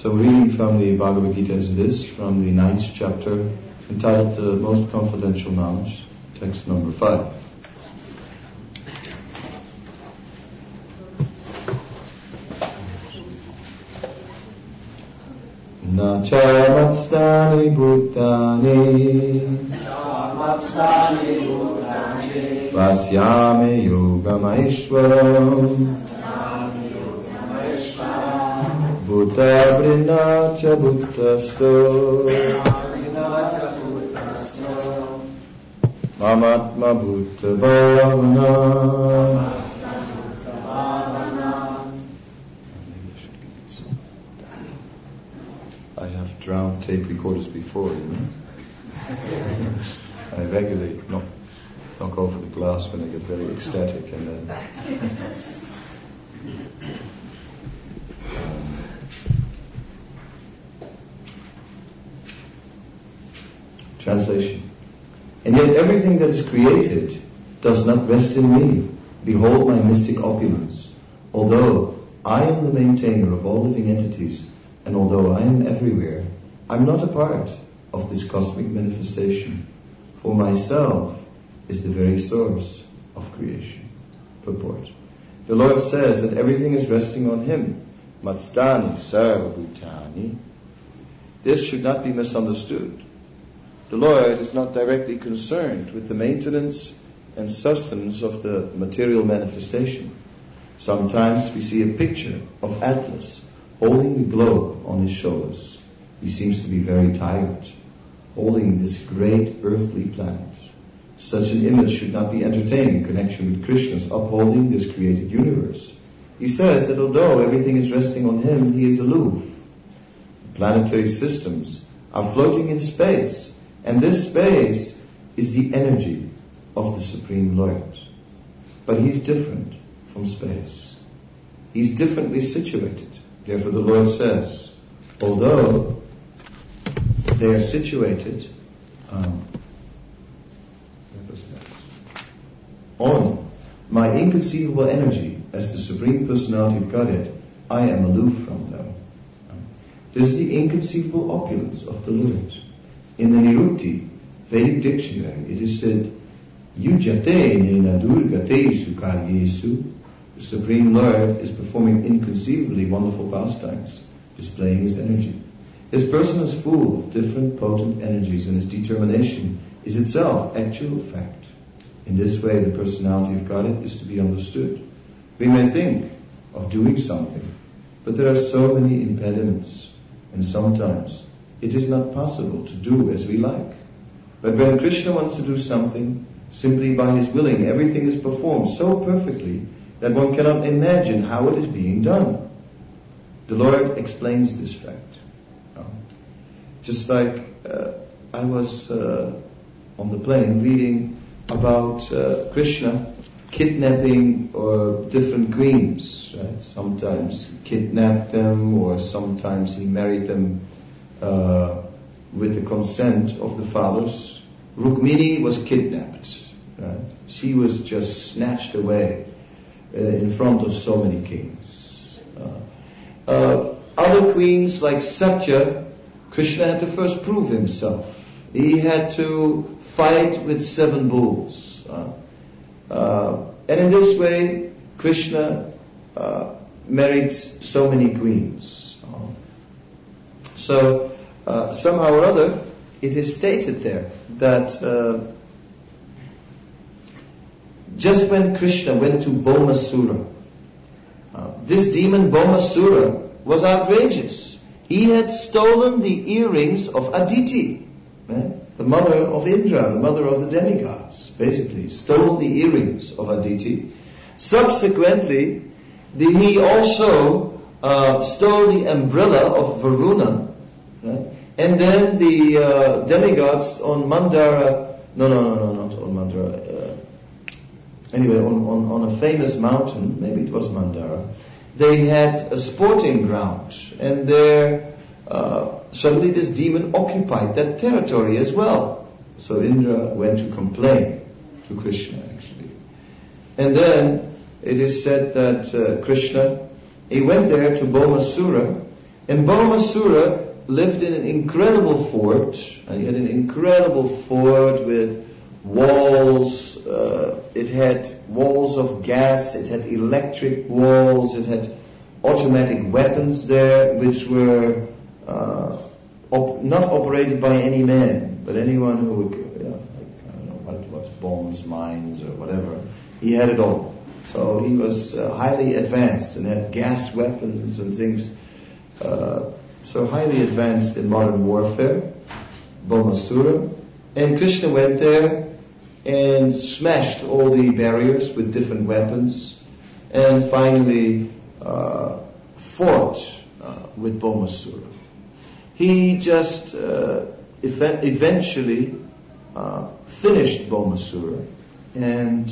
So reading from the Bhagavad Gita as it is, from the 9th chapter, entitled The Most Confidential Knowledge, text number 5. Na chamatstani bhutani vasyame yogamaishwaram bhuta vrinacha bhutasto mamatma bhuta bhavana. I have drowned tape recorders before, you know. I regularly knock over the glass when I get very ecstatic, and then translation. And yet everything that is created does not rest in me. Behold my mystic opulence. Although I am the maintainer of all living entities, and although I am everywhere, I am not a part of this cosmic manifestation. For myself is the very source of creation. Purport. The Lord says that everything is resting on Him. Matstani sarva bhutani. This should not be misunderstood. The Lord is not directly concerned with the maintenance and sustenance of the material manifestation. Sometimes we see a picture of Atlas holding the globe on his shoulders. He seems to be very tired, holding this great earthly planet. Such an image should not be entertained in connection with Krishna's upholding this created universe. He says that although everything is resting on him, he is aloof. The planetary systems are floating in space, and this space is the energy of the Supreme Lord. But he's different from space. He's differently situated. Therefore the Lord says, although they are situated on my inconceivable energy as the Supreme Personality of Godhead, I am aloof from them. This is the inconceivable opulence of the Lord. In the Nirukti Vedic dictionary, it is said, Yujate nena durgatesu karyesu. The Supreme Lord is performing inconceivably wonderful pastimes, displaying His energy. His person is full of different potent energies, and His determination is itself actual fact. In this way, the personality of Godhead is to be understood. We may think of doing something, but there are so many impediments, and sometimes it is not possible to do as we like. But when Krishna wants to do something, simply by His willing, everything is performed so perfectly that one cannot imagine how it is being done. The Lord explains this fact. Just like I was on the plane reading about Krishna kidnapping different queens. Right? Sometimes he kidnapped them, or sometimes he married them with the consent of the fathers. Rukmini was kidnapped. Right? She was just snatched away in front of so many kings. Other queens like Satya, Krishna had to first prove himself. He had to fight with 7 bulls. And in this way, Krishna married so many queens. So somehow or other, it is stated there that just when Krishna went to Bhaumasura, this demon Bhaumasura was outrageous. He had stolen the earrings of Aditi, the mother of Indra, the mother of the demigods, basically. Stole the earrings of Aditi. Subsequently, he also stole the umbrella of Varuna. Right? And then the demigods on Mandara, not on Mandara, anyway, on a famous mountain, maybe it was Mandara, they had a sporting ground, and there suddenly this demon occupied that territory as well. So Indra went to complain to Krishna, actually. And then it is said that Krishna, he went there to Bhaumasura, And Bhaumasura lived in an incredible fort, and he had an incredible fort with walls. It had walls of gas, it had electric walls, it had automatic weapons there, which were not operated by any man, but anyone who would, I don't know what bombs, mines, or whatever. He had it all. So he was highly advanced and had gas weapons and things. So highly advanced in modern warfare, Bhaumasura. And Krishna went there and smashed all the barriers with different weapons, and finally fought with Bhaumasura. He just eventually finished Bhaumasura, and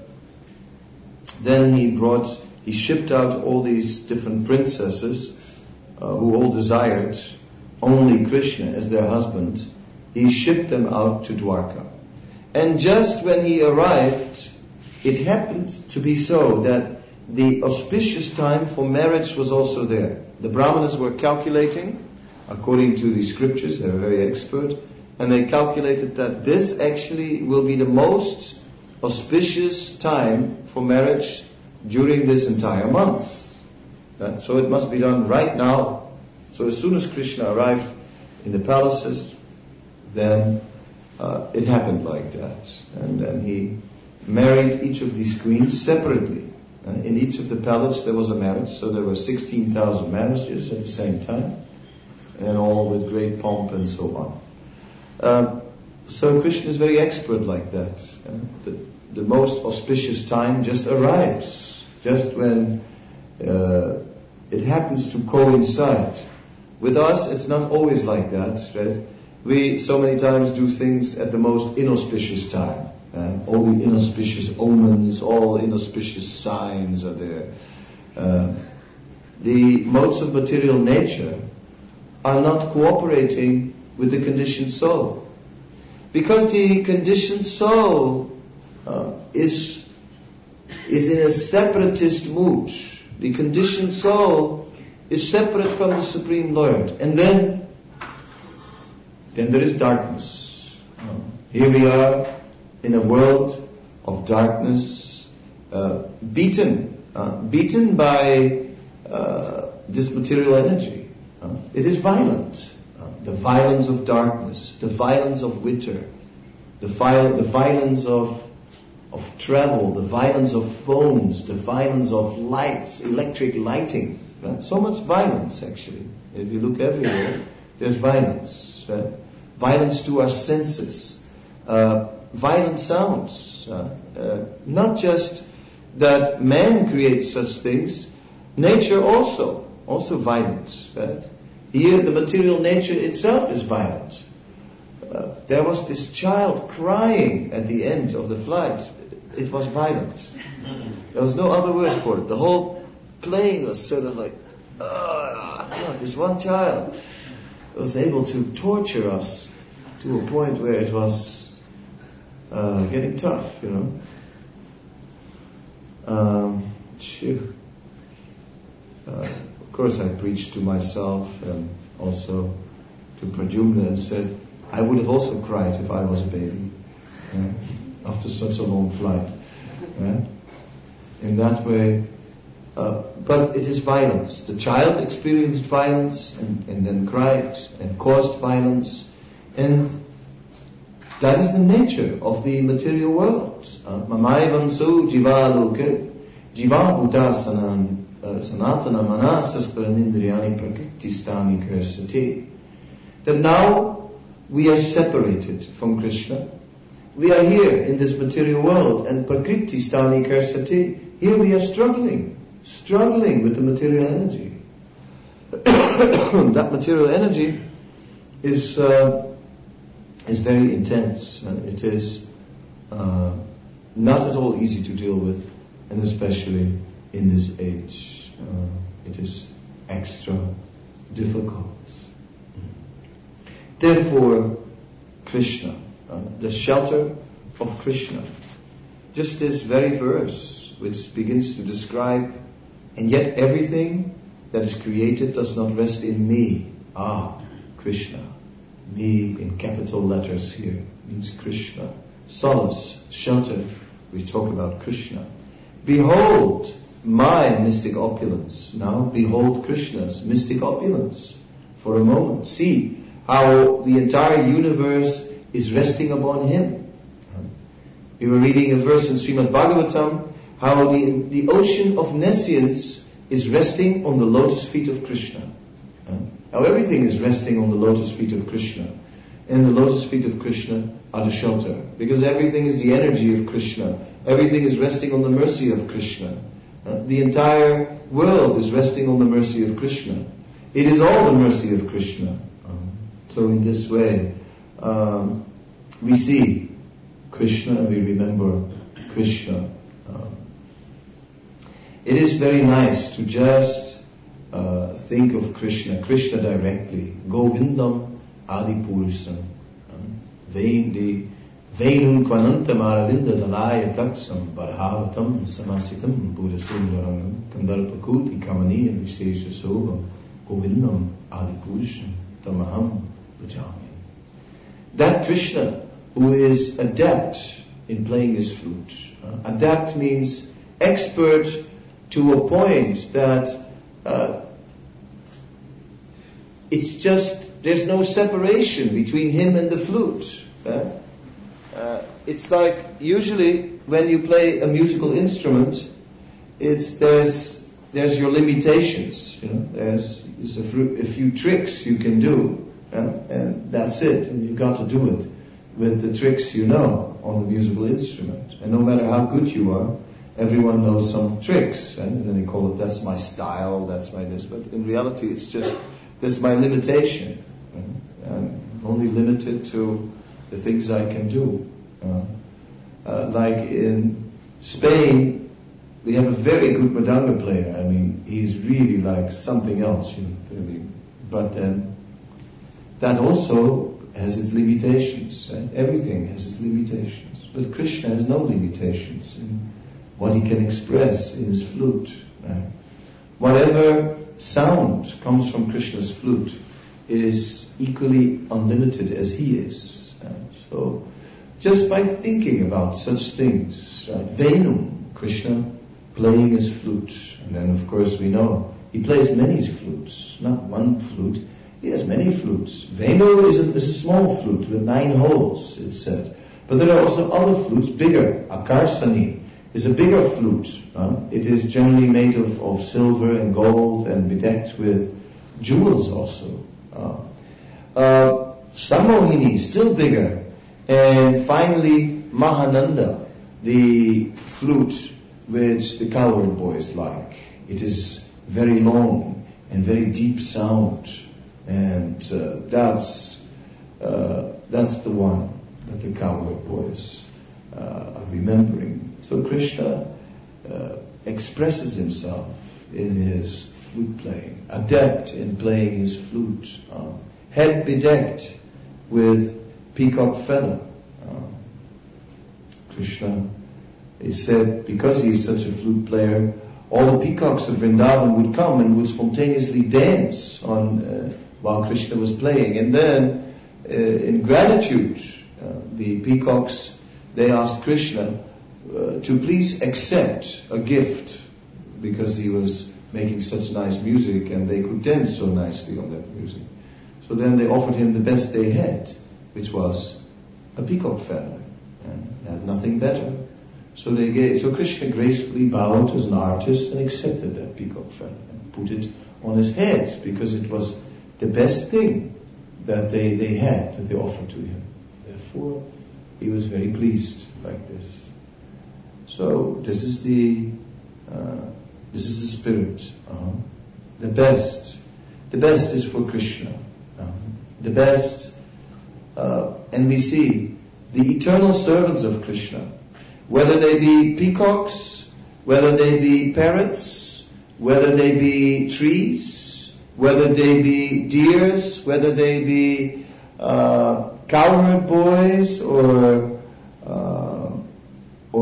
then he shipped out all these different princesses who all desired only Krishna as their husband. He shipped them out to Dwarka. And just when he arrived, it happened to be so that the auspicious time for marriage was also there. The Brahmanas were calculating, according to the scriptures, they were very expert, and they calculated that this actually will be the most auspicious time for marriage during this entire month. So it must be done right now. So as soon as Krishna arrived in the palaces, then it happened like that. And then he married each of these queens separately. In each of the palaces there was a marriage, so there were 16,000 marriages at the same time, and all with great pomp and so on. So Krishna is very expert like that. The most auspicious time just arrives, just when it happens to coincide. With us, it's not always like that, right? We so many times do things at the most inauspicious time. All the inauspicious omens, all inauspicious signs are there. The modes of material nature are not cooperating with the conditioned soul. Because the conditioned soul is in a separatist mood. The conditioned soul is separate from the Supreme Lord. And then there is darkness. Here we are in a world of darkness, beaten by this material energy. It is violent. The violence of darkness, the violence of winter, the violence of travel, the violence of phones, the violence of lights, electric lighting. Right? So much violence, actually. If you look everywhere, there's violence. Right? Violence to our senses. Violent sounds. Not just that man creates such things, nature also violent. Right? Here the material nature itself is violent. There was this child crying at the end of the flight. It was violent. There was no other word for it. The whole plane was sort of like, this one child was able to torture us to a point where it was getting tough, Of course I preached to myself and also to Pradyumna and said, I would have also cried if I was a baby after such a long flight. In that way, but it is violence. The child experienced violence and then cried and caused violence, and that is the nature of the material world. Mamaivam so jiva loke jiva bhuta sanatana manasastranindriyani prakriti-stani karsati. That now we are separated from Krishna. We are here in this material world, and prakriti-stani karsati. Here we are struggling with the material energy. That material energy is very intense. It is not at all easy to deal with, and especially in this age, it is extra difficult. Therefore, Krishna, the shelter of Krishna, just this very verse which begins to describe, and yet everything that is created does not rest in me. Krishna. Me in capital letters here means Krishna. Solace, shelter, we talk about Krishna. Behold my mystic opulence. Now behold Krishna's mystic opulence for a moment. See how the entire universe is resting upon him. We were reading a verse in Srimad Bhagavatam, how the ocean of nescience is resting on the lotus feet of Krishna. How everything is resting on the lotus feet of Krishna. And the lotus feet of Krishna are the shelter. Because everything is the energy of Krishna. Everything is resting on the mercy of Krishna. The entire world is resting on the mercy of Krishna. It is all the mercy of Krishna. So in this way, we see Krishna and we remember Krishna. It is very nice to just think of Krishna directly. Govindam Adipurusam. Venum Kvanantam Aravinda Dalaya Taksam Barhavatam Samasitam Buddhasundarangam Kandarpakuti Kamaniya Vishesha Sobam Govindam Adipurusam Tamaham Bhajami. That Krishna who is adept in playing his flute. Adept means expert to a point that it's just, there's no separation between him and the flute. It's like usually when you play a musical instrument, there's your limitations. There's a few tricks you can do, and that's it. And you've got to do it with the tricks you know on the musical instrument. And no matter how good you are, everyone knows some tricks, and then they call it, that's my style, that's my this. But in reality, it's just, that's my limitation. I'm only limited to the things I can do. Like in Spain, we have a very good Madanga player. I mean, he's really like something else, But that also has its limitations. Right? Everything has its limitations. But Krishna has no limitations in what he can express in his flute. Right? Whatever sound comes from Krishna's flute is equally unlimited as he is. Right? So, just by thinking about such things, right? Venum, Krishna playing his flute, and then of course we know he plays many flutes, not one flute. He has many flutes. Venu is a small flute with 9 holes, it's said. But there are also other flutes, bigger. Akarsani is a bigger flute. It is generally made of silver and gold and bedecked with jewels also. Samohini, still bigger. And finally, Mahananda, the flute which the cowherd boys like. It is very long and very deep sound. And that's the one that the cowherd boys are remembering. So Krishna expresses himself in his flute playing, adept in playing his flute, head bedecked with peacock feather. Krishna is said, because he is such a flute player, all the peacocks of Vrindavan would come and would spontaneously dance while Krishna was playing. And then, in gratitude, the peacocks, they asked Krishna to please accept a gift, because he was making such nice music and they could dance so nicely on that music. So then they offered him the best they had, which was a peacock feather, and had nothing better. So Krishna gracefully bowed as an artist and accepted that peacock feather and put it on his head, because it was the best thing that they had, that they offered to him. Therefore, he was very pleased like this. So this is the spirit. The best is for Krishna. The best, and we see the eternal servants of Krishna, whether they be peacocks, whether they be parrots, whether they be trees, whether they be deers, whether they be cowherd boys, or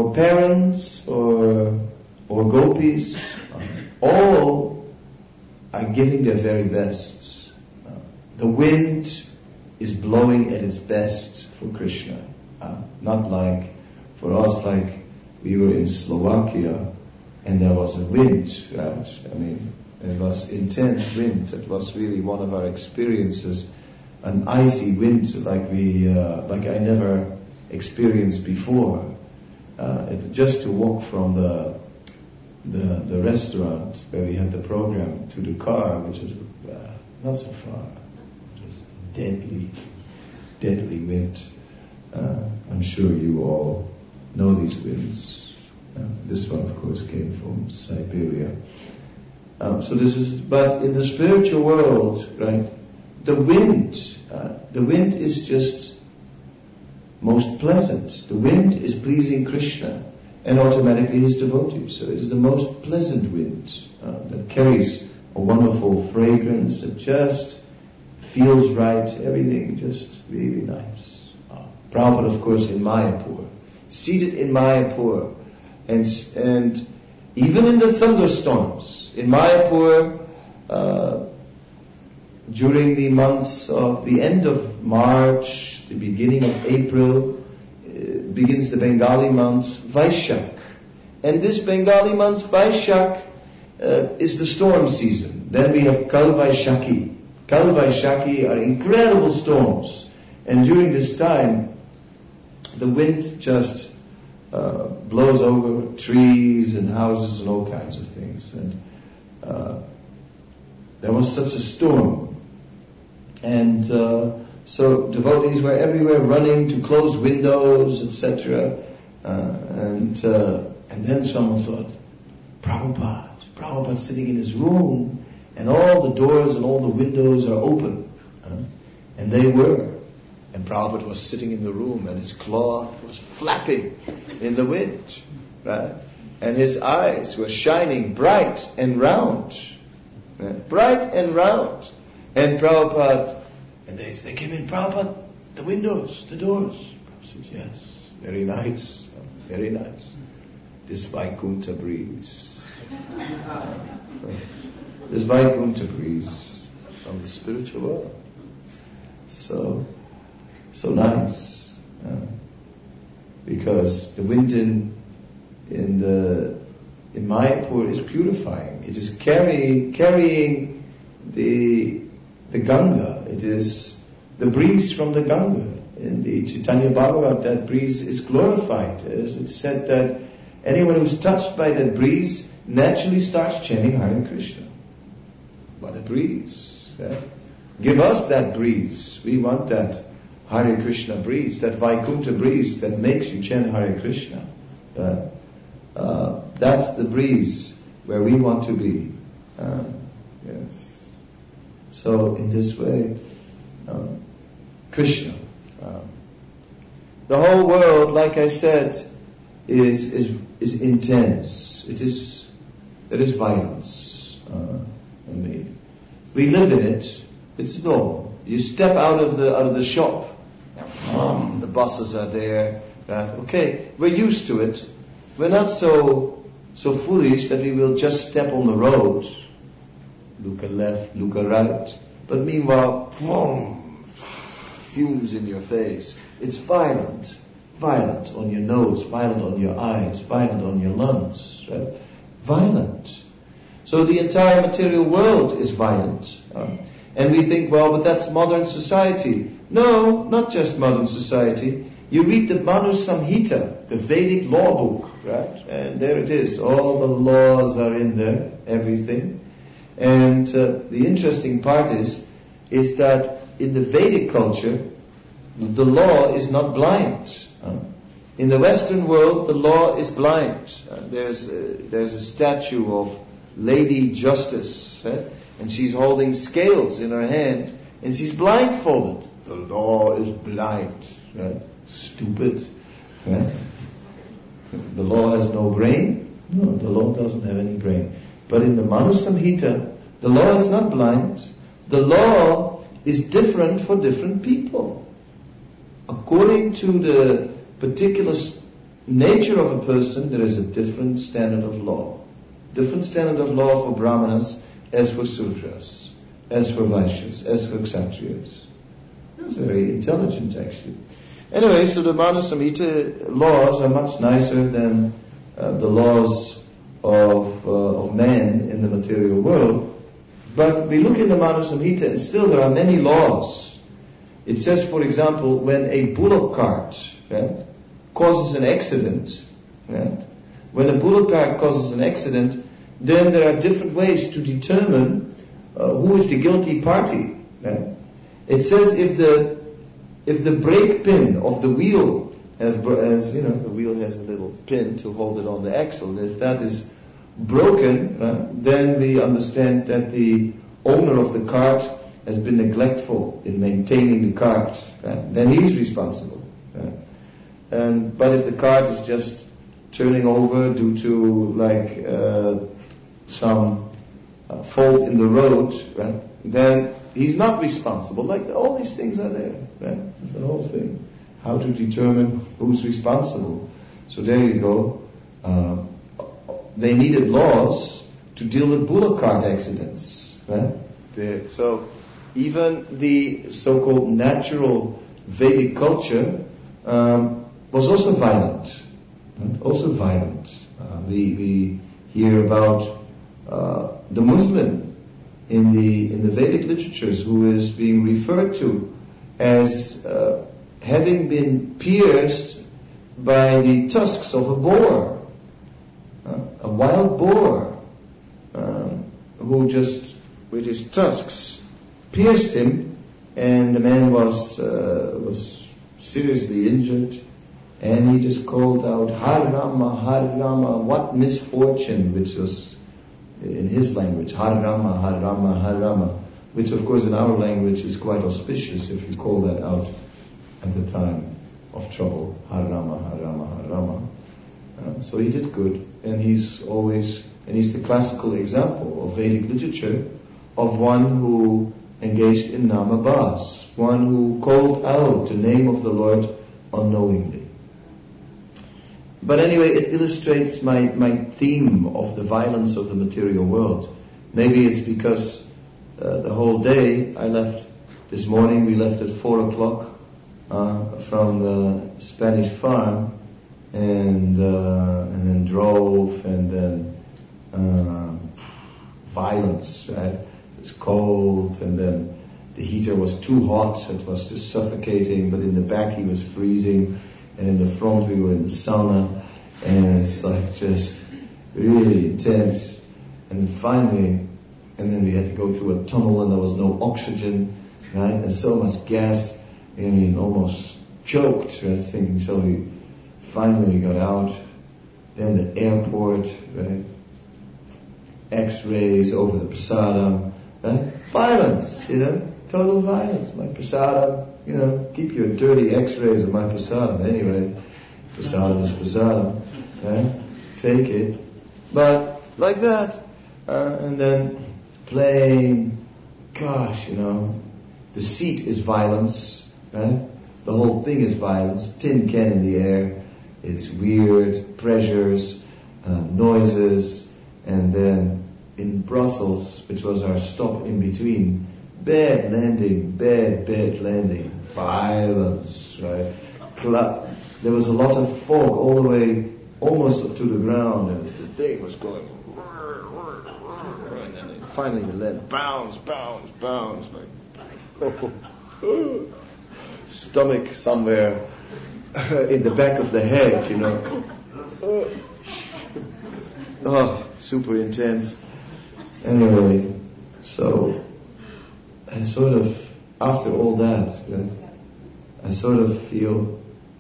parents, or gopis, all are giving their very best. The wind is blowing at its best for Krishna. Not like for us, like we were in Slovakia and there was a wind, right? I mean, it was intense wind. It was really one of our experiences, an icy wind like I never experienced before. Just to walk from the restaurant where we had the program to the car, which was not so far. It was deadly wind. I'm sure you all know these winds. This one, of course, came from Siberia. But in the spiritual world, right, the wind is just most pleasant. The wind is pleasing Krishna and automatically his devotees. So it's the most pleasant wind that carries a wonderful fragrance that just feels right, everything just really nice. Prabhupada, of course, in Mayapur, seated in Mayapur, and even in the thunderstorms in Mayapur, during the months of the end of March, the beginning of April, begins the Bengali months, Vaishak. And this Bengali month, Vaishak, is the storm season. Then we have Kal Vaishaki. Kal Vaishaki are incredible storms. And during this time, the wind just blows over trees and houses and all kinds of things. And there was such a storm. And so devotees were everywhere running to close windows, etc. And then someone thought, Prabhupada's sitting in his room, and all the doors and all the windows are open. And they were. And Prabhupada was sitting in the room, and his cloth was flapping in the wind, right? And his eyes were shining bright and round, right? Bright and round. And Prabhupada, and they came in, Prabhupada, the windows, the doors. Prabhupada said, yes, very nice, very nice. This Vaikuntha breeze. This Vaikuntha breeze from the spiritual world. So nice, because the wind in Mayapur is purifying. It is carrying the Ganga. It is the breeze from the Ganga. In the Chaitanya Bhagavat, that breeze is glorified. As it's said that anyone who's touched by that breeze naturally starts chanting Hare Krishna. What a breeze! Yeah? Give us that breeze. We want that Hare Krishna breeze, that Vaikuntha breeze that makes you chant Hare Krishna. That's the breeze where we want to be. Yes. So in this way, Krishna. The whole world, like I said, is intense. There is violence. We live in it. It's normal. You step out of the shop. The buses are there. Right? Okay, we're used to it. We're not so foolish that we will just step on the road, look a left, look a right. But meanwhile, fumes in your face. It's violent on your nose, violent on your eyes, violent on your lungs. Right? Violent. So the entire material world is violent. And we think, well, but that's modern society. No, not just modern society. You read the Manu Samhita, the Vedic law book, right? And there it is. All the laws are in there, everything. And the interesting part is that in the Vedic culture, the law is not blind. In the Western world, the law is blind. There's a statue of Lady Justice, right? And she's holding scales in her hand, and she's blindfolded. The law is blind, right? Stupid, right? The law has no brain? No, the law doesn't have any brain. But in the Manu Samhita, the law is not blind. The law is different for different people. According to the particular nature of a person, there is a different standard of law. Different standard of law for Brahmanas, as for Sudras, as for Vaishyas, as for Kshatriyas. That's very intelligent, actually. Anyway, so the Manu Samhita laws are much nicer than the laws of man in the material world. But we look in the Manu Samhita and still there are many laws. It says, for example, when a bullock cart causes an accident, when a bullock cart causes an accident, then there are different ways to determine who is the guilty party. It says if the brake pin of the wheel has the wheel has a little pin to hold it on the axle, and if that is broken, then we understand that the owner of the cart has been neglectful in maintaining the cart. Then he's responsible. But if the cart is just turning over due to some fault in the road, then he's not responsible. Like all these things are there. That's the whole thing. How to determine who's responsible. So there you go. They needed laws to deal with bullock cart accidents. So even the so-called natural Vedic culture was also violent. We hear about the Muslim in the Vedic literatures who is being referred to as having been pierced by the tusks of a boar, a wild boar, who just with his tusks pierced him, and the man was seriously injured, and he just called out, Har Rama, what misfortune, which was in his language, Har Rama, which of course in our language is quite auspicious if you call that out at the time of trouble, Har Rama. So he did good, and he's the classical example of Vedic literature of one who engaged in namabhas, one who called out the name of the Lord unknowingly. But anyway, it illustrates my theme of the violence of the material world. Maybe it's because the whole day this morning we left at 4 o'clock from the Spanish farm, and then drove, and then violence, right? It was cold, and then the heater was too hot, it was just suffocating, but in the back he was freezing, and in the front we were in the sauna, and it's like just really intense. And then we had to go through a tunnel, and there was no oxygen, right? And so much gas, and we almost choked, right? Thinking, so we finally got out. Then the airport, right? X-rays over the prasadam, right? Violence, total violence. My prasadam, keep your dirty X-rays of my prasadam. Anyway, prasadam is prasadam, right? Take it. But like that, and then plane, gosh, the seat is violence, right? The whole thing is violence. Tin can in the air. It's weird, pressures, noises, and then in Brussels, which was our stop in between, bad landing, violence, right? There was a lot of fog all the way almost up to the ground, and the thing was going, and then finally the land bounce, like, stomach somewhere in the back of the head, Oh, super intense. Anyway, so I sort of, after all that, I sort of feel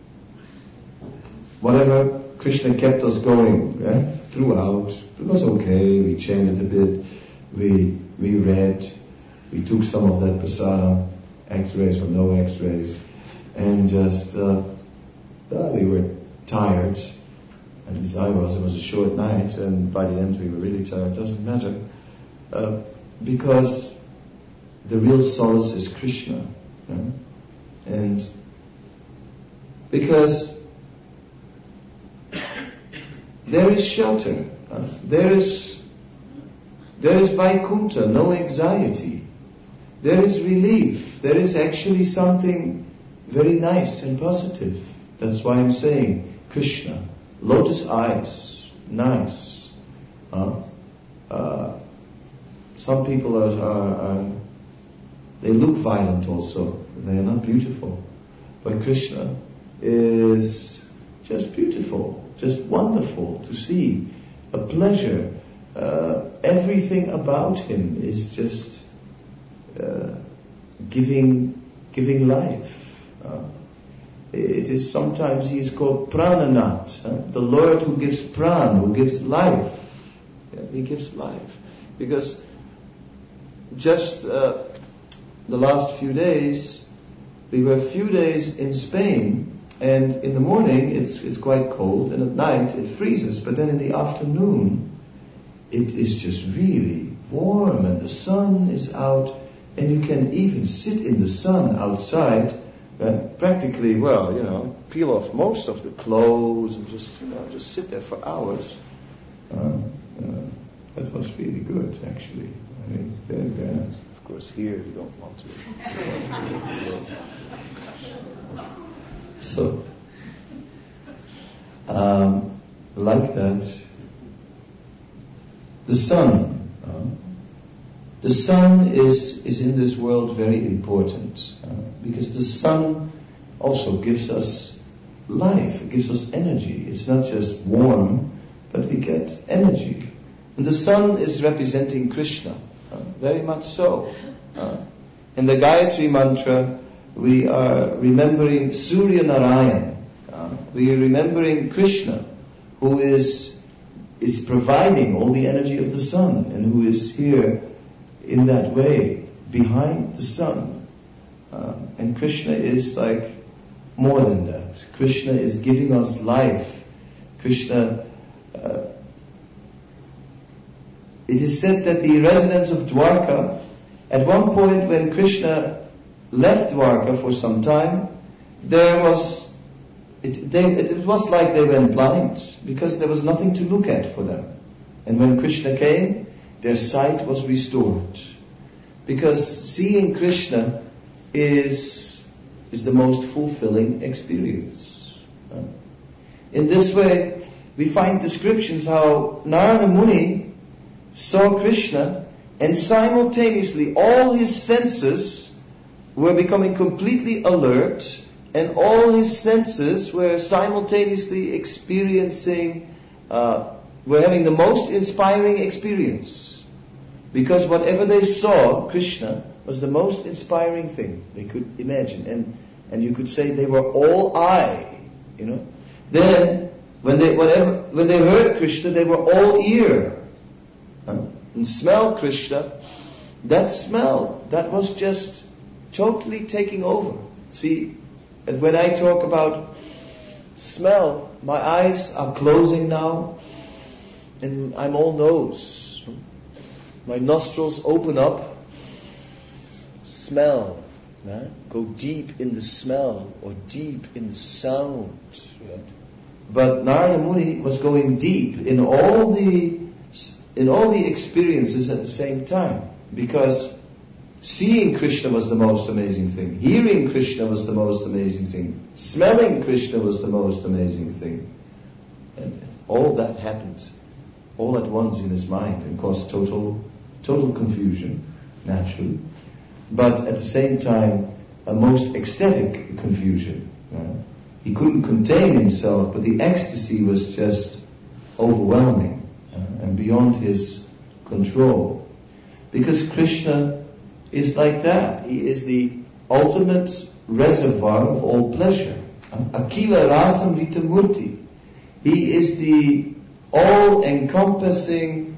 whatever Krishna kept us going, right? Throughout. It was okay. We chanted a bit. We read. We took some of that prasadam, X-rays or no X-rays, and just we were tired. At least I was. It was a short night, and by the end we were really tired. It doesn't matter, because the real solace is Krishna, and because there is shelter. There There is Vaikuntha, no anxiety. There is relief. There is actually something very nice and positive. That's why I'm saying Krishna, lotus eyes, nice. Some people are they look violent also. They are not beautiful. But Krishna is just beautiful, just wonderful to see, a pleasure. Everything about him is just giving life. It is sometimes he is called Prananath, the Lord who gives pran, who gives life. Yeah, he gives life. Because just the last few days, we were a few days in Spain, and in the morning it's quite cold, and at night it freezes, but then in the afternoon it is just really warm, and the sun is out, and you can even sit in the sun outside, practically, peel off most of the clothes and just sit there for hours. That was really good, actually. I mean, very, very nice. Of course, here you don't want to. So, like that, the sun. The sun is in this world very important, because the sun also gives us life, it gives us energy. It's not just warm, but we get energy. And the sun is representing Krishna, very much so. In the Gayatri mantra, we are remembering Surya Narayan. We are remembering Krishna, who is providing all the energy of the sun, and who is here in that way, behind the sun. And Krishna is like more than that. Krishna is giving us life. Krishna, it is said that the residents of Dwarka, at one point when Krishna left Dwarka for some time, it was like they went blind, because there was nothing to look at for them. And when Krishna came, their sight was restored. Because seeing Krishna is the most fulfilling experience. In this way, we find descriptions how Narada Muni saw Krishna, and simultaneously all his senses were becoming completely alert, and all his senses were simultaneously experiencing, were having the most inspiring experience. Because whatever they saw, Krishna, was the most inspiring thing they could imagine. And you could say they were all eye, Then, when they heard Krishna, they were all ear. And smell Krishna, that smell, that was just totally taking over. See, and when I talk about smell, my eyes are closing now, and I'm all nose. My nostrils open up, smell, right? Go deep in the smell or deep in the sound. Right? But Narada Muni was going deep in all the experiences at the same time, because seeing Krishna was the most amazing thing, hearing Krishna was the most amazing thing, smelling Krishna was the most amazing thing, and all that happened all at once in his mind and caused total confusion, naturally, but at the same time a most ecstatic confusion. He couldn't contain himself, but the ecstasy was just overwhelming and beyond his control. Because Krishna is like that. He is the ultimate reservoir of all pleasure. Akila Rasamrita Murti. He is the all-encompassing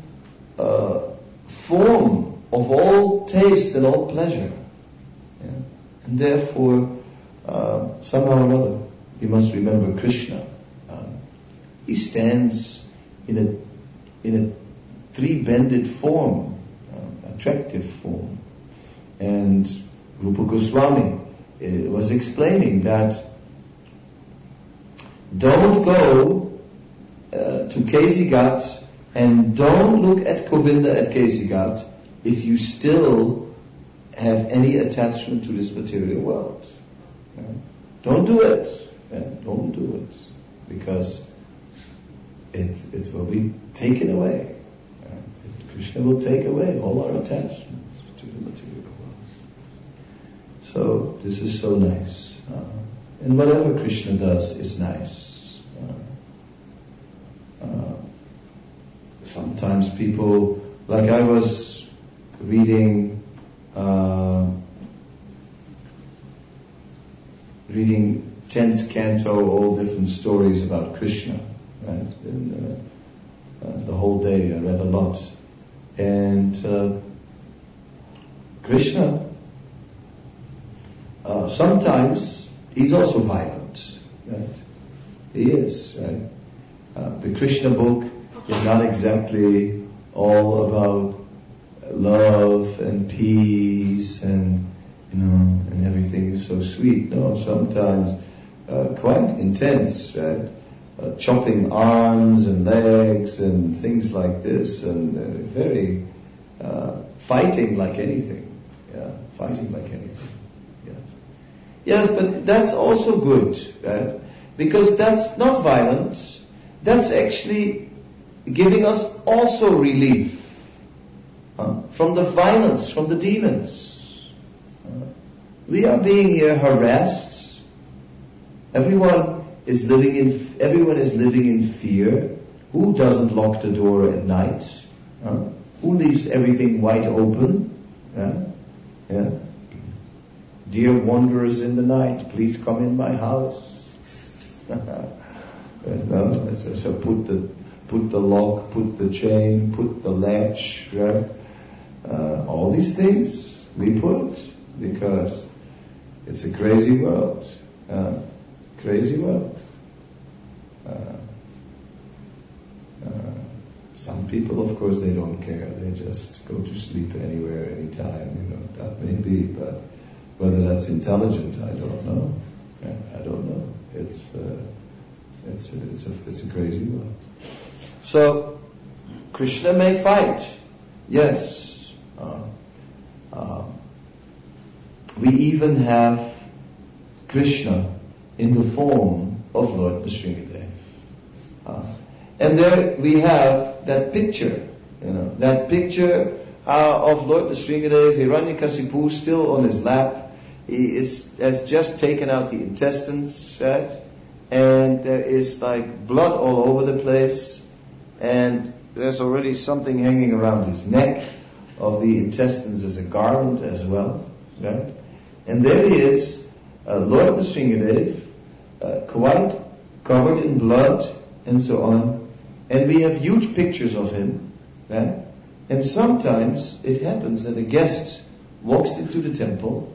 form of all taste and all pleasure. Yeah? And therefore, somehow or other, we must remember Krishna. He stands in a three-bended form, attractive form. And Rupa Goswami was explaining that don't go to Kezigat And don't look at Govinda at Kesighat if you still have any attachment to this material world. Don't do it. Don't do it. Because it will be taken away. Krishna will take away all our attachments to the material world. So this is so nice. And whatever Krishna does is nice. Sometimes people, like I was reading 10th canto, all different stories about Krishna, right? And the whole day I read a lot. And Krishna, sometimes he's also violent, right? He is, right? The Krishna book is not exactly all about love and peace and and everything is so sweet. No, sometimes quite intense, right? Chopping arms and legs and things like this, and very fighting like anything. Yeah, fighting like anything. Yes, but that's also good, right? Because that's not violent. That's actually giving us also relief from the violence, from the demons. We are being here harassed. Everyone is living in fear. Who doesn't lock the door at night? Who leaves everything wide open? Yeah. Dear wanderers in the night, please come in my house. So put the lock, put the chain, put the latch, right? All these things we put because it's a crazy world. Crazy world. Some people, of course, they don't care. They just go to sleep anywhere, anytime. That may be, but whether that's intelligent, I don't know. I don't know. It's a crazy world. So Krishna may fight, yes. We even have Krishna in the form of Lord Nrsingadev. And there we have that picture, that picture of Lord Nrsingadev, Hiranyakasipu still on his lap. He has just taken out the intestines, right? And there is like blood all over the place, and there's already something hanging around his neck of the intestines as a garland as well, right? And there he is, Lord Nrsingadev, quite covered in blood and so on. And we have huge pictures of him, right? And sometimes it happens that a guest walks into the temple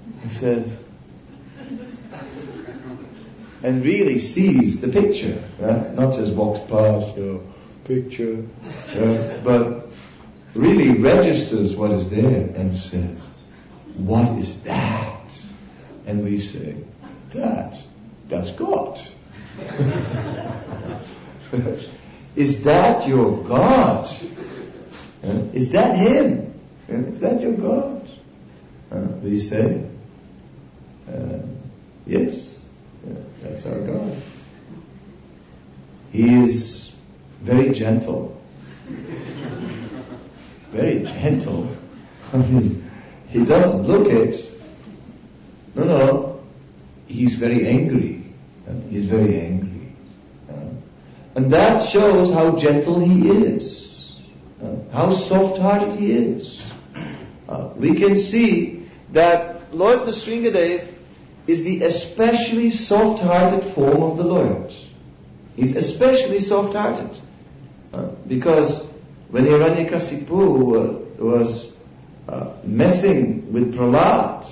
and really sees the picture, right? Not just walks past, picture, but really registers what is there and says, what is that? And we say, that's God. Is that your God? Is that Him? Is that your God? We say, yes, that's our God. He is very gentle. Very gentle. I mean, He doesn't look it. No. He's very angry. He's very angry. And that shows how gentle He is. How soft-hearted He is. We can see that Lord Nrsingadev is the especially soft-hearted form of the Lord. He's especially soft-hearted. Because when Hiranyakasipu was messing with Prahlad,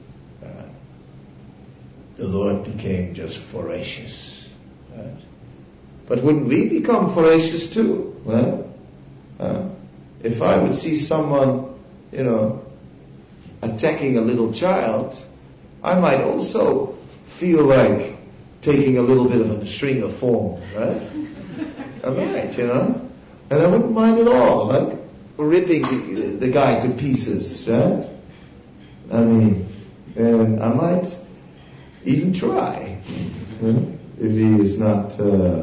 the Lord became just voracious. Right? But wouldn't we become voracious too? Well, if I would see someone, attacking a little child, I might also feel like taking a little bit of a Nrsinga form, right? I might, And I wouldn't mind at all, like ripping the guy to pieces, right? I mean, and I might even try, if he is not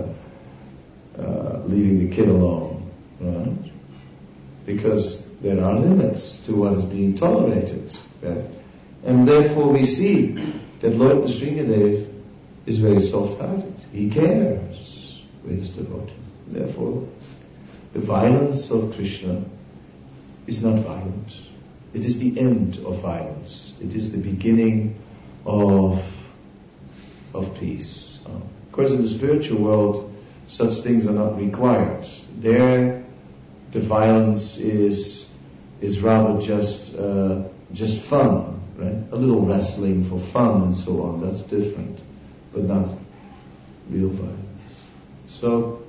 leaving the kid alone, right? Because there are limits to what is being tolerated, right? And therefore we see that Lord Nrsingadev is very soft-hearted. He cares with his devotee. Therefore, the violence of Krishna is not violent. It is the end of violence. It is the beginning of peace. Of course, in the spiritual world, such things are not required. There, the violence is rather just fun, right? A little wrestling for fun and so on. That's different, but not real violence. So,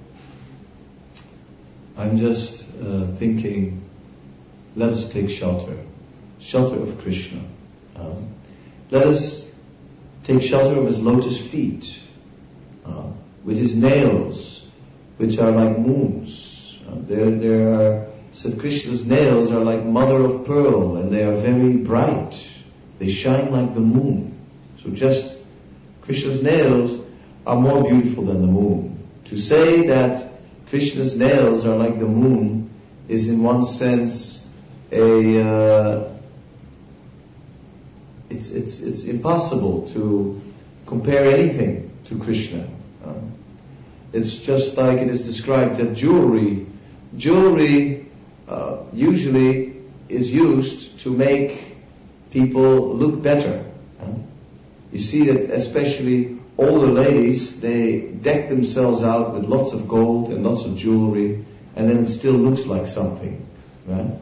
I'm just thinking, let us take shelter of Krishna. Let us take shelter of his lotus feet, with his nails, which are like moons. There are said Krishna's nails are like mother of pearl, and they are very bright. They shine like the moon. So just Krishna's nails are more beautiful than the moon. To say that Krishna's nails are like the moon is in one sense it's impossible to compare anything to Krishna. It's just like it is described that jewelry usually is used to make people look better. You see that especially older ladies, they deck themselves out with lots of gold and lots of jewelry, and then it still looks like something, right?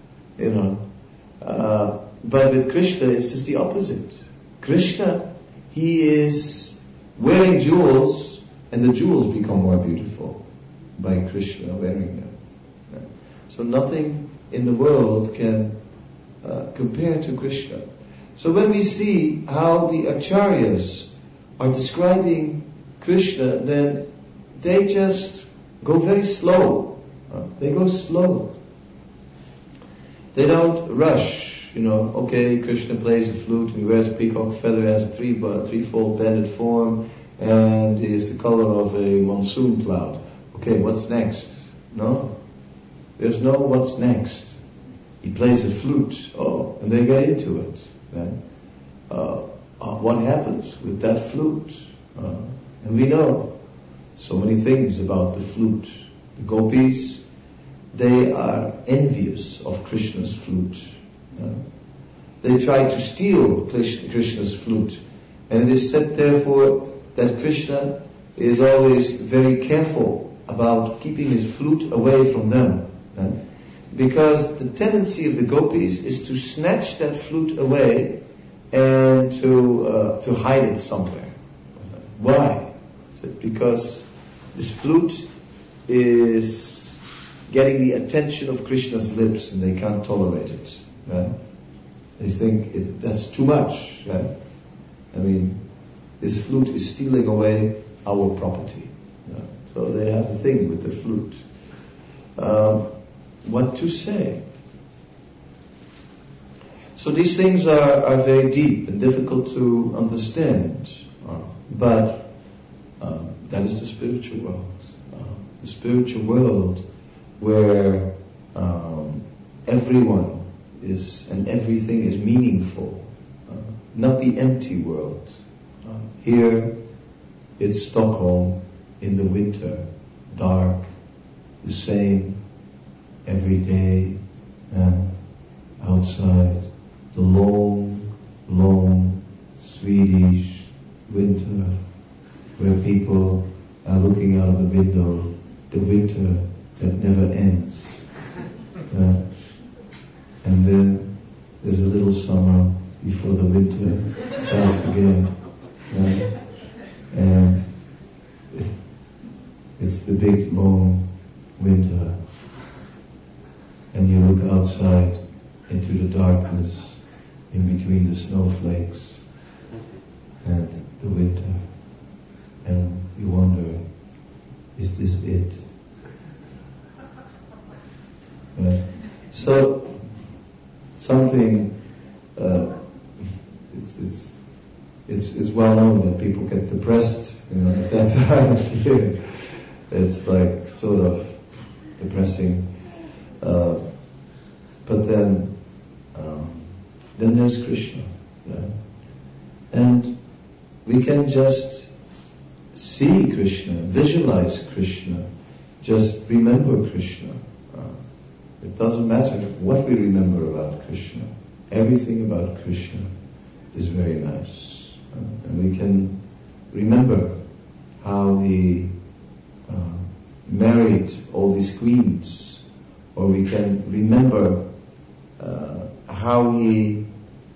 But with Krishna, it's just the opposite. Krishna, he is wearing jewels, and the jewels become more beautiful by Krishna wearing them. Right? So nothing in the world can compare to Krishna. So when we see how the acharyas are describing Krishna, then they just go very slow. They go slow. They don't rush. Okay, Krishna plays the flute and he wears a peacock feather, has a threefold bended form, and is the color of a monsoon cloud. Okay, what's next? No. There's no what's next. He plays a flute. Oh, and they get into it. Right? What happens with that flute? And we know so many things about the flute. The gopis, they are envious of Krishna's flute. They try to steal Krishna's flute. And it is said therefore that Krishna is always very careful about keeping his flute away from them. Because the tendency of the gopis is to snatch that flute away and to hide it somewhere. Why? Because this flute is getting the attention of Krishna's lips and they can't tolerate it. Right? They think that's too much. Right? I mean, this flute is stealing away our property. Right? So they have a thing with the flute. What to say? So these things are very deep and difficult to understand. But that is the spiritual world. The spiritual world where everyone is and everything is meaningful. Not the empty world. Here it's Stockholm in the winter, dark, the same every day, outside, the long, long Swedish winter, where people are looking out of the window, the winter that never ends. And then there's a little summer before the winter starts again. And it's the big, long winter. And you look outside into the darkness in between the snowflakes and the winter. And you wonder, is this it? it's well known that people get depressed, at that time of year. It's like sort of depressing. But then there's Krishna, right? And we can just see Krishna, visualize Krishna, just remember Krishna. It doesn't matter what we remember about Krishna. Everything about Krishna is very nice. And we can remember how he married all these queens, or we can remember how he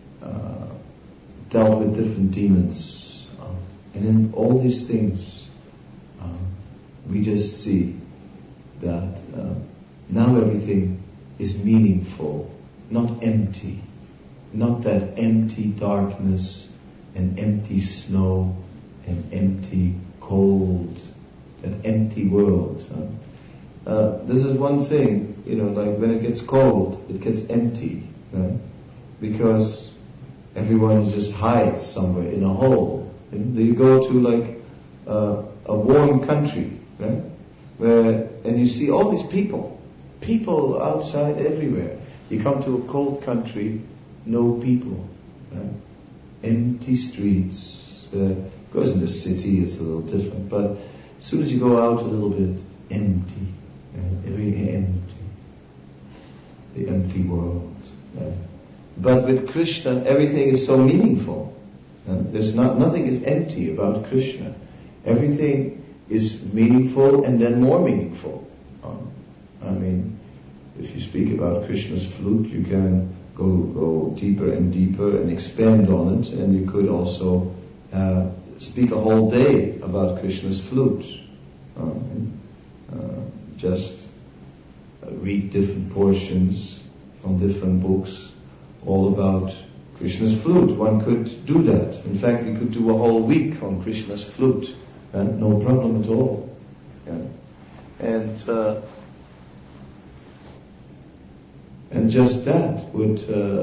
dealt with different demons. And in all these things, we just see that now everything is meaningful, not empty. Not that empty darkness and empty snow and empty cold, that empty world. This is one thing, like when it gets cold, it gets empty, right? Because everyone just hides somewhere in a hole. And you go to like a warm country, right? And you see all these people outside everywhere. You come to a cold country, no people, right? Empty streets. Of course, in the city it's a little different, but as soon as you go out a little bit, empty, very empty. The empty world. Right? But with Krishna, everything is so meaningful. Nothing is empty about Krishna. Everything is meaningful and then more meaningful. If you speak about Krishna's flute, you can go deeper and deeper and expand on it, and you could also speak a whole day about Krishna's flute. Just read different portions from different books all about Krishna's flute. One could do that. In fact, we could do a whole week on Krishna's flute. No problem at all. And just that would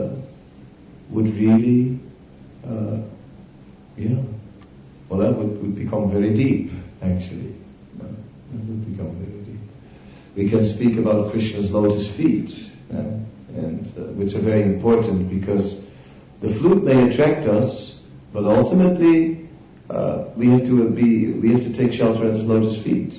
really, that would become very deep, actually. It would become very deep. We can speak about Krishna's lotus feet, which are very important because the flute may attract us, but ultimately we have to take shelter at his lotus feet.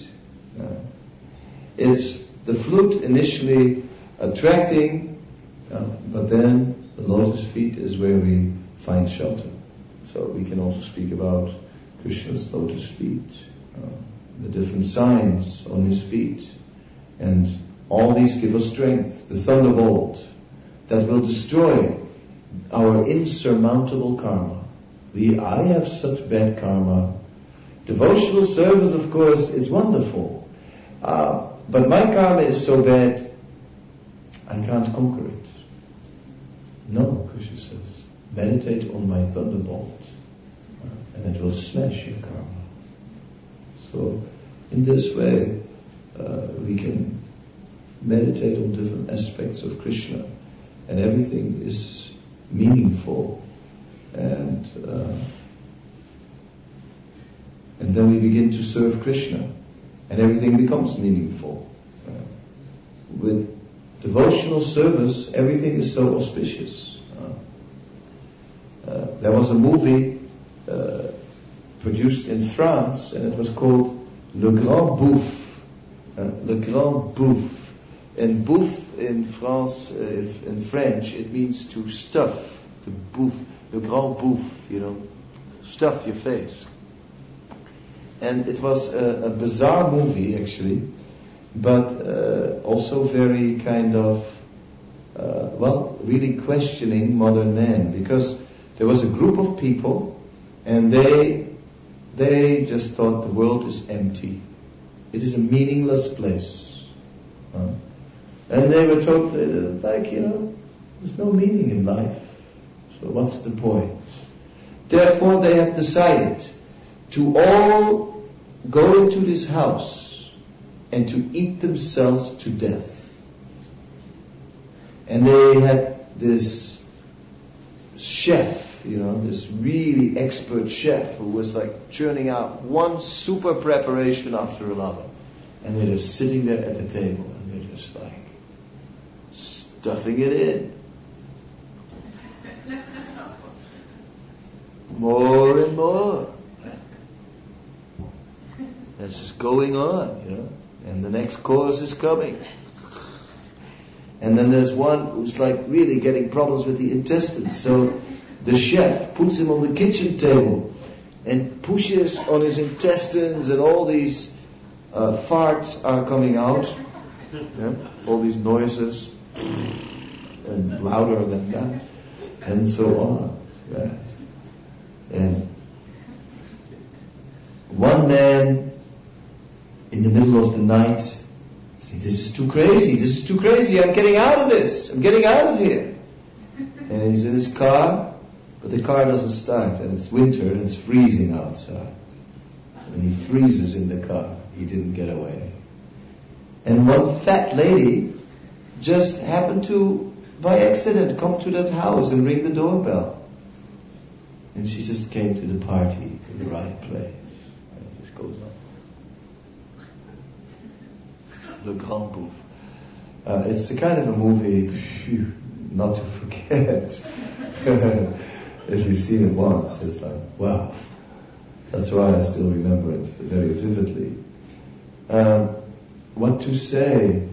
It's the flute initially attracting, but then the lotus feet is where we find shelter. So we can also speak about Krishna's lotus feet, the different signs on his feet, and all these give us strength, the thunderbolt that will destroy our insurmountable karma. I have such bad karma. Devotional service, of course, is wonderful, but my karma is so bad I can't conquer it. No, Krishna says, meditate on my thunderbolt, and it will smash your karma. So, in this way, we can meditate on different aspects of Krishna, and everything is meaningful, and then we begin to serve Krishna, and everything becomes meaningful. With devotional service, everything is so auspicious. There was a movie produced in France, and it was called Le Grand Bouffe. Le Grand Bouffe. And bouffe in France, in French, it means to stuff, to bouffe. Le Grand Bouffe, stuff your face. And it was a bizarre movie, actually, but also very kind of, really questioning modern man, because there was a group of people, and they just thought the world is empty. It is a meaningless place. And they were told, there's no meaning in life. So what's the point? Therefore, they had decided to all go into this house and to eat themselves to death. And they had this chef, this really expert chef who was like churning out one super preparation after another. And they're just sitting there at the table and they're just like stuffing it in. More and more. That's just going on, And the next course is coming. And then there's one who's like really getting problems with the intestines. So the chef puts him on the kitchen table and pushes on his intestines, and all these farts are coming out. All these noises, and louder than that, and so on. Right? And one man in the middle of the night said, this is too crazy, I'm getting out of this, I'm getting out of here. And he's in his car, but the car doesn't start, and it's winter and it's freezing outside. And he freezes in the car, he didn't get away. And one fat lady just happened to, by accident, come to that house and ring the doorbell. And she just came to the party in the right place. And it just goes on. Le Grand Bouffe. It's the kind of a movie not to forget. If you've seen it once, it's like, wow. That's why I still remember it very vividly. What to say?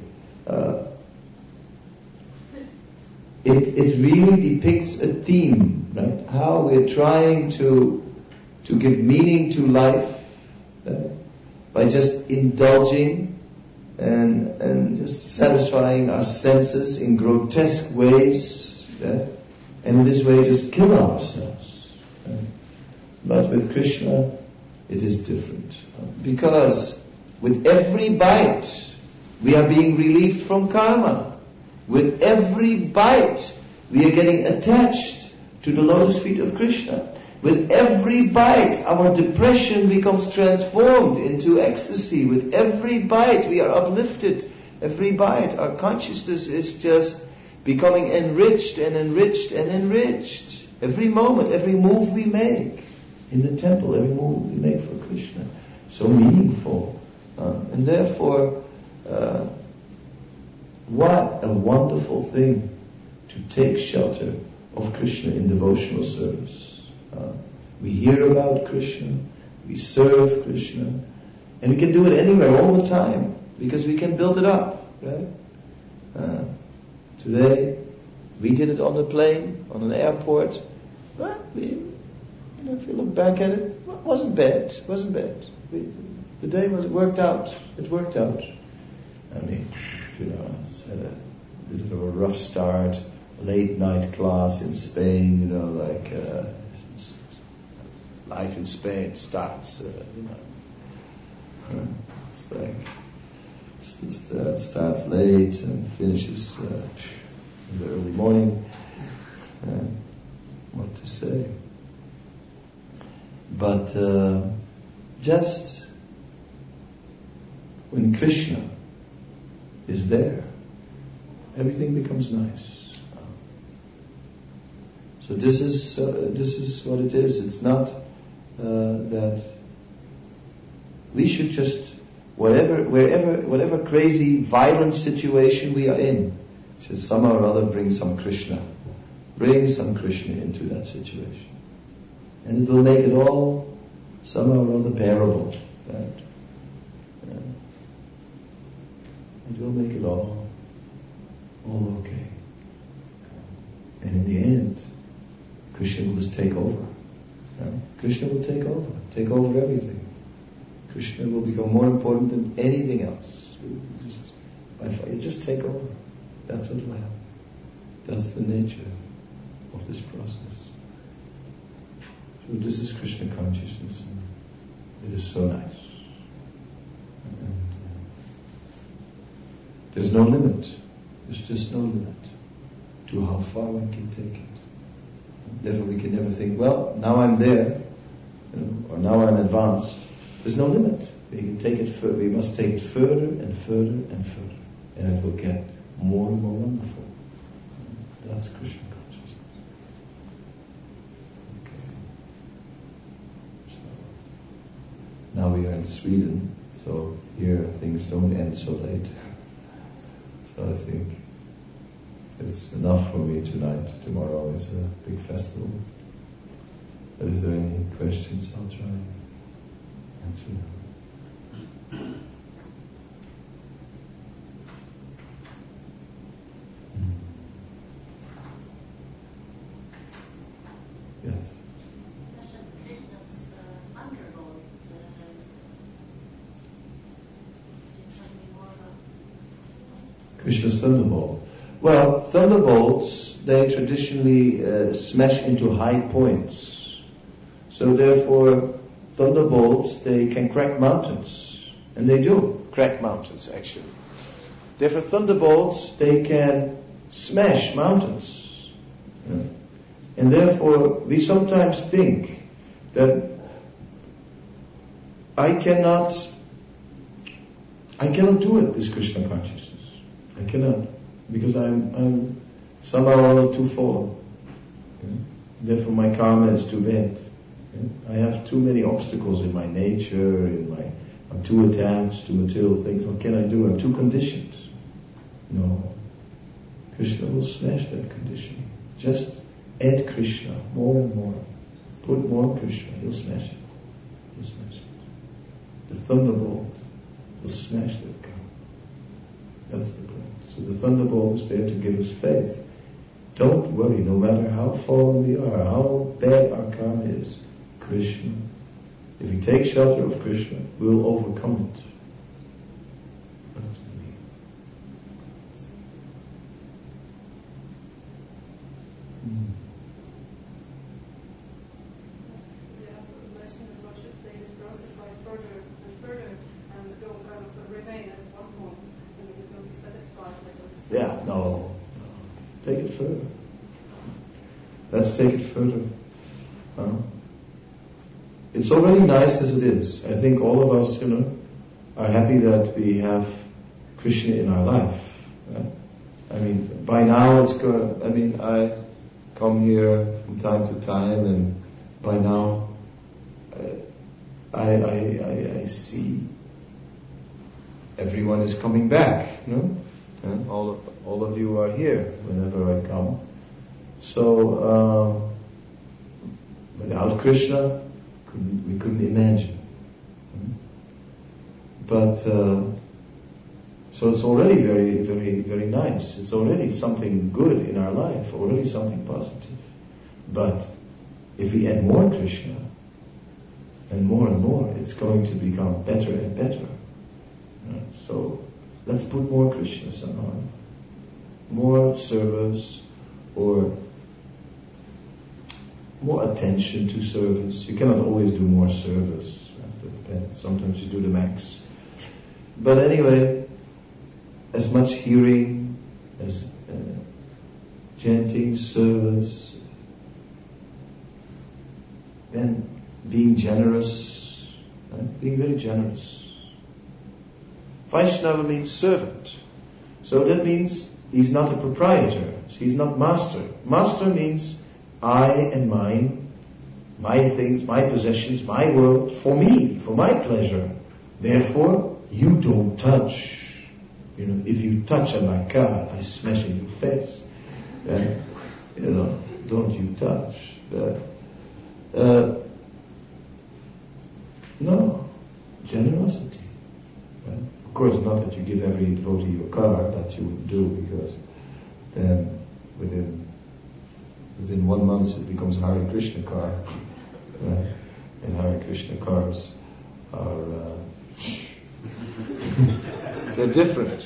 It really depicts a theme, right? How we're trying to give meaning to life by just indulging and just satisfying our senses in grotesque ways, and in this way just kill ourselves. But with Krishna, it is different, because with every bite we are being relieved from karma. With every bite, we are getting attached to the lotus feet of Krishna. With every bite, our depression becomes transformed into ecstasy. With every bite, we are uplifted. Every bite, our consciousness is just becoming enriched and enriched and enriched. Every moment, every move we make in the temple, every move we make for Krishna, so meaningful. And therefore, what a wonderful thing to take shelter of Krishna in devotional service. We hear about Krishna, we serve Krishna, and we can do it anywhere, all the time, because we can build it up, right? Today, we did it on the plane, on an airport. But if you look back at it, it wasn't bad. The day worked out. It worked out. I mean, it's had a bit of a rough start, late night class in Spain, life in Spain starts, it's like, it starts late and finishes in the early morning. What to say? But just when Krishna is there, everything becomes nice. So this is what it is. It's not that we should just whatever crazy, violent situation we are in, should somehow or other bring some Krishna into that situation, and it will make it all somehow or other bearable. Right? It will make it all okay. And in the end, Krishna will just take over. Krishna will take over everything. Krishna will become more important than anything else. Just take over. That's what will happen. That's the nature of this process. So this is Krishna consciousness. It is so nice. And there's no limit. There's just no limit to how far one can take it. Therefore we can never think, well, now I'm there, or now I'm advanced. There's no limit. We can take it further. We must take it further and further and further, and it will get more and more wonderful. That's Krishna consciousness. in Sweden, so here things don't end so late. So I think it's enough for me tonight. Tomorrow is a big festival. But if there are any questions, I'll try and answer them. Yes. Krishna's thunderbolt. Can you tell me more about Krishna's thunderbolt. Well, thunderbolts, they traditionally smash into high points. So therefore, thunderbolts, they can crack mountains. And they do crack mountains, actually. Therefore, thunderbolts, they can smash mountains. Yeah. And therefore, we sometimes think that I cannot do it, this Krishna consciousness. I cannot, because I'm somehow or other too fallen. Yeah. Therefore, my karma is too bad. Yeah. I have too many obstacles in my nature, I'm too attached to material things. What can I do? I'm too conditioned. No. Krishna will smash that conditioning. Just add Krishna more and more. Put more Krishna. He'll smash it. He'll smash it. The thunderbolt will smash that karma. That's the point. So the thunderbolt is there to give us faith. Don't worry, no matter how fallen we are, how bad our karma is, Krishna, if we take shelter of Krishna, we'll overcome it. Yeah, no. Take it further. Let's take it further. It's already nice as it is. I think all of us, are happy that we have Krishna in our life. Right? I mean, by now it's good. I mean, I come here from time to time, and by now I see everyone is coming back. And all of you are here whenever I come. So without Krishna, we couldn't imagine. But so it's already very, very, very nice. It's already something good in our life, already something positive. But if we add more Krishna and more, it's going to become better and better. So let's put more Krishna somehow. More service or more attention to service. You cannot always do more service. It depends. Sometimes you do the max. But anyway, as much hearing as chanting, service, and being generous, being very generous. Vaishnava means servant. So that means he's not a proprietor. He's not master. Master means I and mine, my things, my possessions, my world, for me, for my pleasure. Therefore, you don't touch. If you touch a car, I smash in your face. Don't you touch. No, generosity. Of course, not that you give every devotee your car, that you wouldn't do, because then within 1 month it becomes a Hare Krishna car. And Hare Krishna cars are they're different.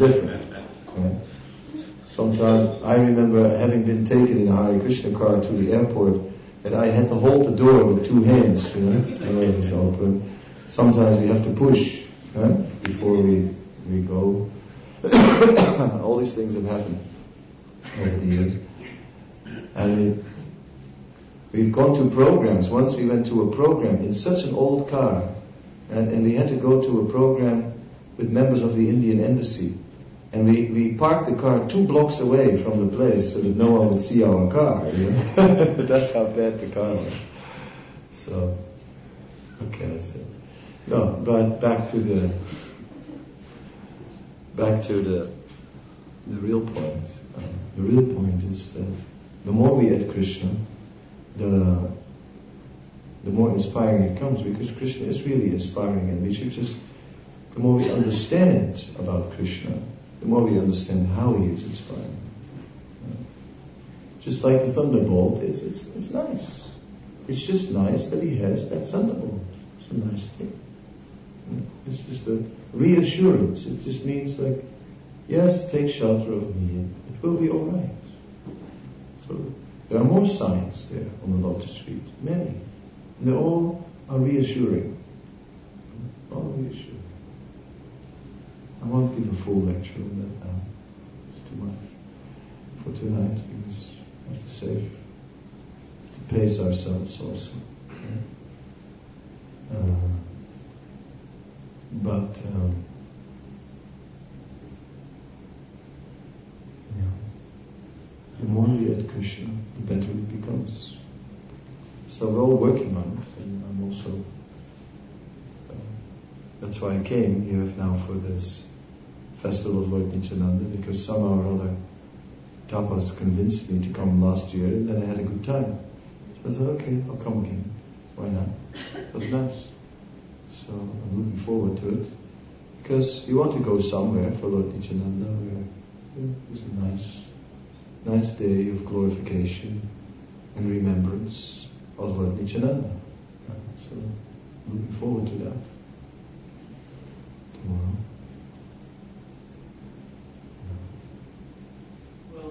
Sometimes I remember having been taken in a Hare Krishna car to the airport, and I had to hold the door with 2 hands, otherwise it's open. Sometimes we have to push before we go. All these things have happened over the years. And we've gone to programs. Once we went to a program in such an old car, and we had to go to a program with members of the Indian embassy. And we parked the car 2 blocks away from the place so that no one would see our car. That's how bad the car was. So, what can I say? No, but back to the real point. The real point is that the more we add Krishna, the more inspiring it comes, because Krishna is really inspiring, and we should just, the more we understand about Krishna, the more we understand how he is inspiring. Just like the thunderbolt, it's nice. It's just nice that he has that thunderbolt. It's a nice thing. It's just a reassurance. It just means like, yes, take shelter of me, and it will be all right. So there are more signs there on the lotus feet, many. And they all are reassuring. All reassuring. I won't give a full lecture on that now. It's too much for tonight, because we have to save, to pace ourselves also. The more we add Krishna, the better it becomes. So we're all working on it, and I'm also. That's why I came here now for this festival of Lord Nityananda, because somehow or other Tapas convinced me to come last year, and then I had a good time. So I said, okay, I'll come again. Why not? It was nice. So I'm looking forward to it, because you want to go somewhere for Lord Nityananda where it's a nice day of glorification and remembrance of Lord Nityananda. So I'm looking forward to that tomorrow. Well,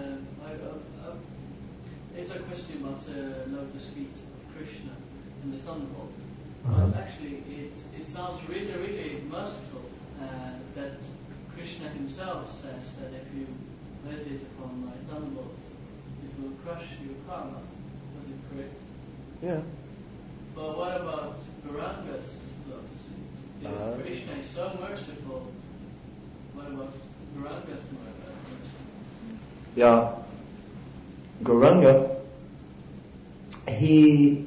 there's a question about lotus feet of Krishna and the thunderbolt. Well, actually, it sounds really, really merciful that Krishna himself says that if you meditate upon my thunderbolt, it will crush your karma. Was it correct? Yeah. But what about Gauranga's lotus feet? If Krishna is so merciful, what about Gauranga's mercy? Yeah. Gauranga, he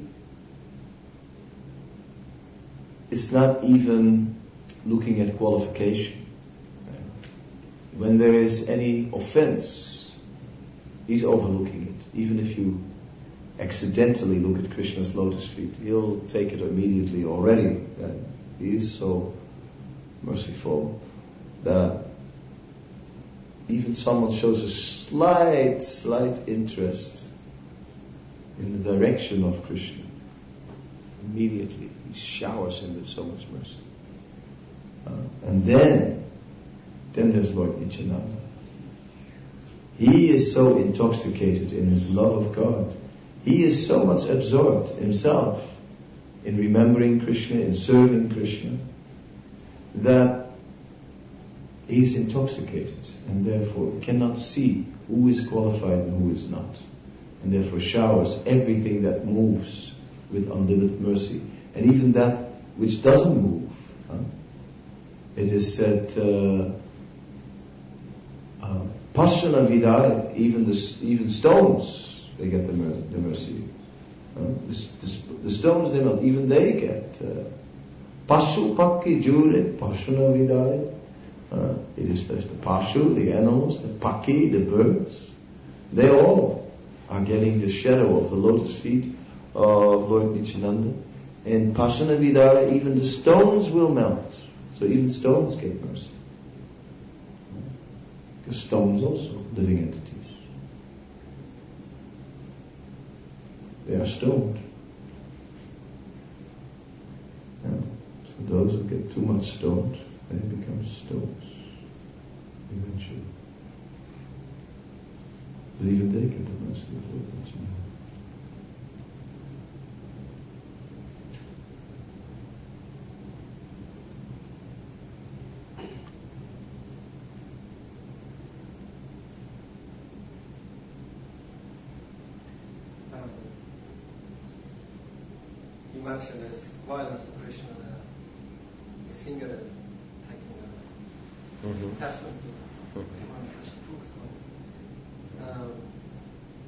is not even looking at qualification. When there is any offense, he's overlooking it. Even if you accidentally look at Krishna's lotus feet, he'll take it immediately already. He is so merciful that even someone shows a slight interest in the direction of Krishna, immediately he showers him with so much mercy. And then there's Lord Nityananda. He is so intoxicated in his love of God. He is so much absorbed himself in remembering Krishna, in serving Krishna, that he's intoxicated and therefore cannot see who is qualified and who is not, and therefore showers everything that moves with unlimited mercy, and even that which doesn't move. It is said, Pashyana Vidaya, even stones, they get the mercy. The stones, even they get Pashu Pakki Jure, Pashyana Vidaya. It is the Pashu, the animals, the Pakki, the birds. They all are getting the shadow of the lotus feet of Lord Nityananda. And Pashyana Vidaya, even the stones will melt. So even stones get mercy. Because stones also, living entities. They are stoned. Yeah. So those who get too much stoned, they become stones eventually. But even they get the mercy of Lord Nityananda. You mentioned this violence of Krishna, the singer taking the attachments of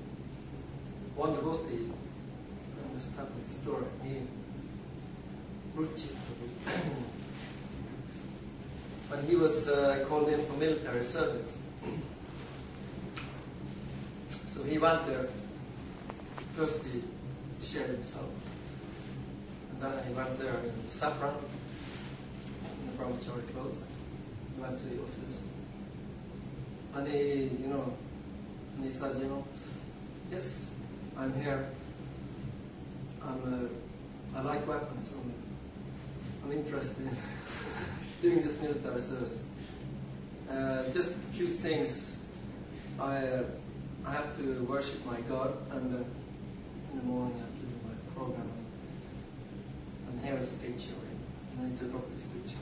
one devotee, this type of story, he Ruchi. When he was called in for military service. So he went there. First he shaved himself. And then he went there in saffron, in the brahmachari clothes. He went to the office. And he said, yes, I'm here. I like weapons. So I'm interested in doing this military service. Just a few things. I have to worship my God, and in the morning I have to do my program. And here is a picture, and I need to drop this picture.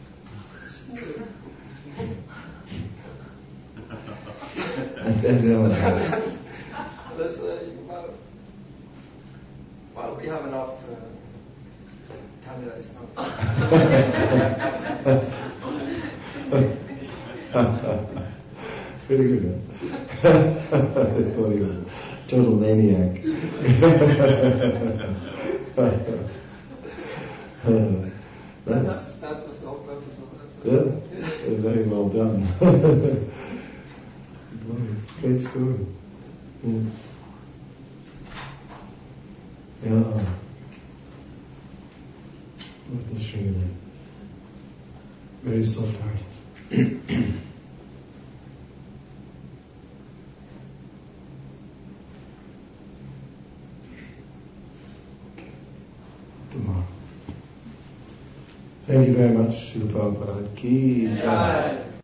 And then what happened? Let's well, we have enough. Canada is not. Pretty good, huh? I thought he was a total maniac. Nice. That was the whole purpose of that. Yeah, very well done. Great story. Mm. Yeah. What a Srila. Very soft-hearted. Tomorrow. Thank you very much, Srila Prabhupada. Ki Jai.